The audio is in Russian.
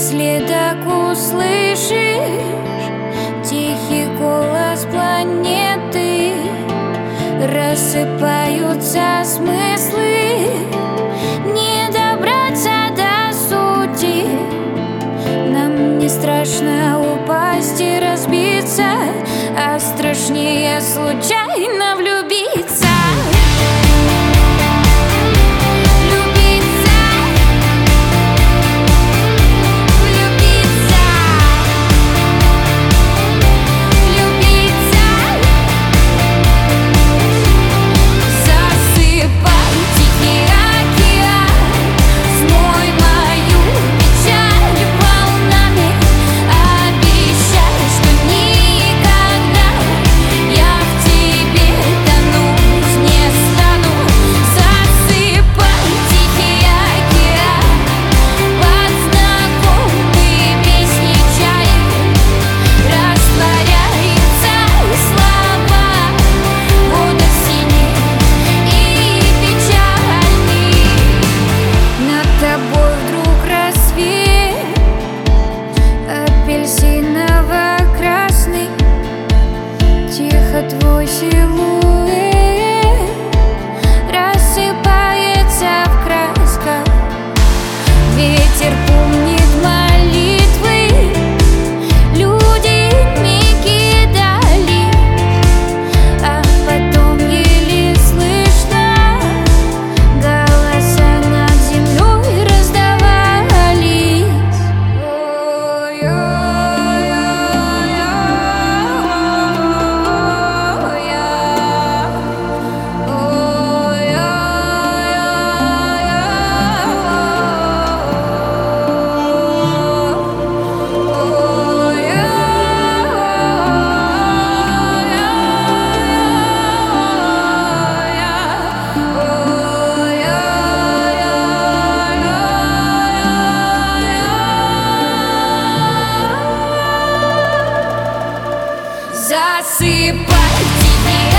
Напоследок услышишь тихий голос планеты, рассыпаются смыслы, не добраться до сути. Нам не страшно упасть и разбиться, а страшнее случайно влюбиться. Апельсиново-красный, тихо твой силуэт рассыпается в красках. Ветер помнит молитвы, люди миги дали, а потом еле слышно голоса над землей раздавались. Засыпать тебя.